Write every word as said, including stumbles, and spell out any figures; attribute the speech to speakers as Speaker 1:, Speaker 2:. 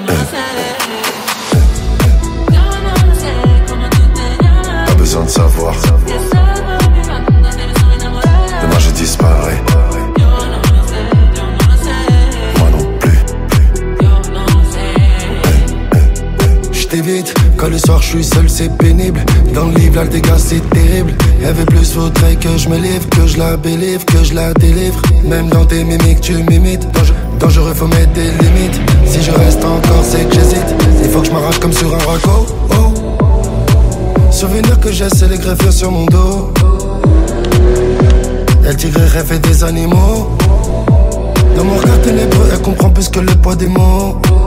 Speaker 1: Pas besoin de savoir. Demain je disparais. Moi non plus. J't'évite, quand le soir je suis seul c'est pénible. Dans le livre là le dégât c'est terrible. Y'avait plus faudrait que je me livre, que je la bélivre, que je la délivre. Même dans tes mimiques tu m'imites. Dangereux, dangereux faut mettre des limites. Si je reste encore c'est que j'hésite. Il faut que je m'arrache comme sur un raco. Oh. Souvenir que j'ai c'est les greffures sur mon dos. Elle tigre rêve des animaux. Dans mon regard ténébreux elle comprend plus que le poids des mots.